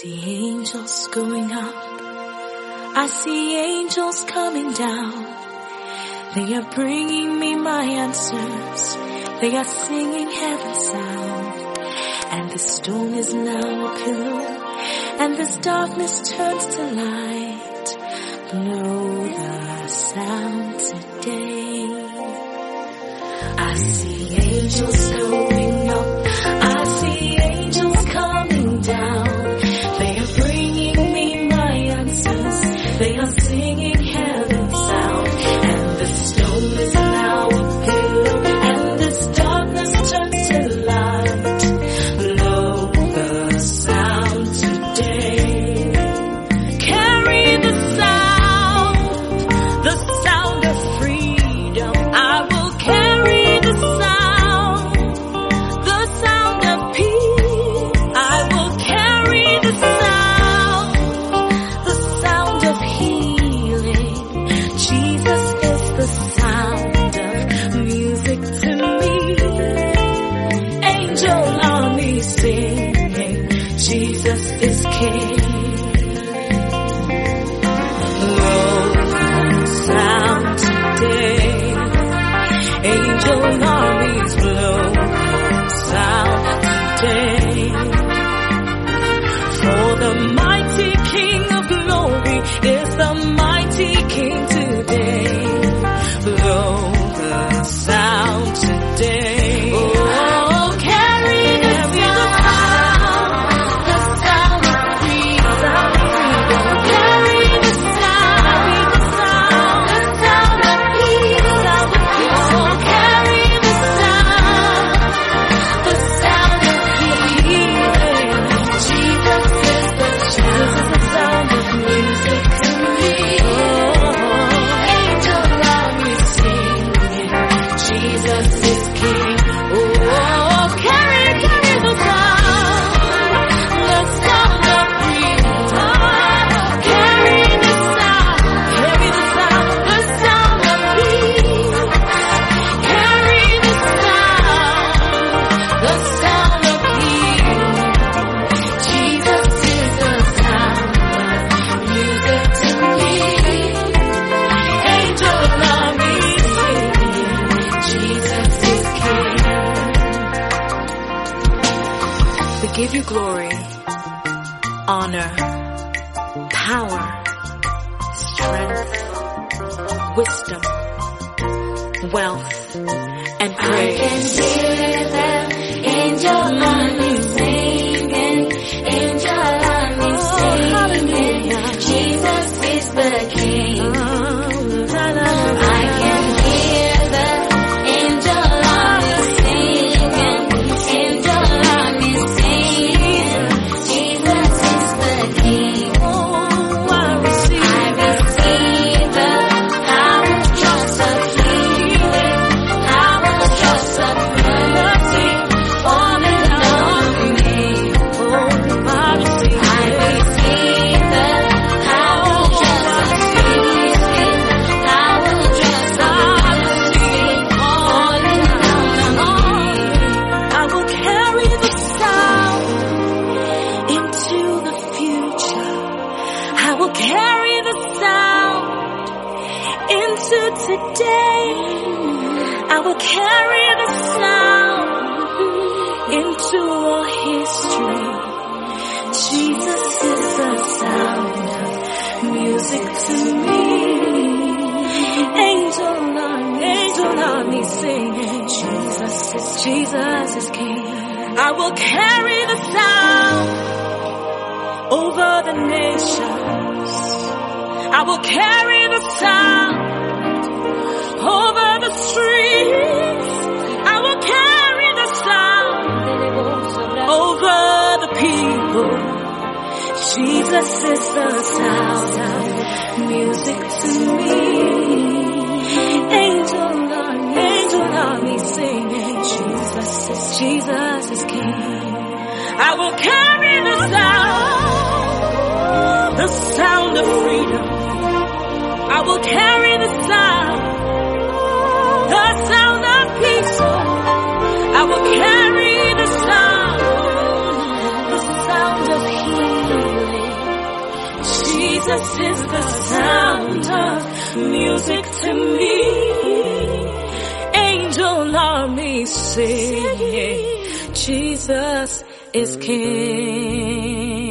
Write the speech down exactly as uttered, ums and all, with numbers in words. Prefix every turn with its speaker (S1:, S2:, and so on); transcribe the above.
S1: see angels going up. I see angels coming down. They are bringing me my answers. They are singing heaven's sound. And the storm is now a pillow, and this darkness turns to light. Blow the sound today. I see angels going up. I see angels coming down. They are bringing me my answers. They are singing heaven's sound. And the storm is now a pillow, and this darkness turns to light. Blow the sound today. Carry the sound, the sound of freedom. I will carry the sound, the sound of peace. I will carry the sound, the sound of healing. Jesus is the sound of music to me. Angel army singing, Jesus is King. Blow the sound today. Angel armies blow sound today. For the mighty King of glory is the mighty King today. Blow the sound today. Oh, carry the sound, the sound of freedom. Carry the sound, the sound, the sound of peace. Oh, carry the sound, the sound of healing. Jesus is the Jesus is the sound of music to me. Oh, angel army singing, Jesus is King. Oh, carry, carry the sound, the sound of freedom. Carry the sound, carry the sound, the sound of peace. Carry the sound, the sound of healing. Jesus is the sound of music to me. Angel army singing, Jesus is King. We give you glory, honor, power, strength, wisdom, wealth, and praise. I can hear them, angel army singing, angel army singing, Jesus is the King. I can hear the angel army singing, angel army singing, Jesus is the King. Oh, I receive, I receive the power, trust of healing, power, trust of mercy, all in on me. Oh, I receive, I receive the power, trust of healing, power, trust of mercy, all in on me. I will carry the sound into the future. I will carry the sound into today. I will carry the sound into all history. Jesus is the sound of music to me. Angel army, angel army singing, Jesus is, Jesus is King. I will carry the sound over the nations. I will carry the sound over the streets. I will carry the sound over the people. Jesus is the sound of music to me. Angel army, angel army singing, Jesus is, Jesus is King. I will carry the sound, the sound of freedom. I will carry the sound, the sound of peace. I will carry the sound, the sound of healing. Jesus is the sound of music to me. Angel armies singing, Jesus is King.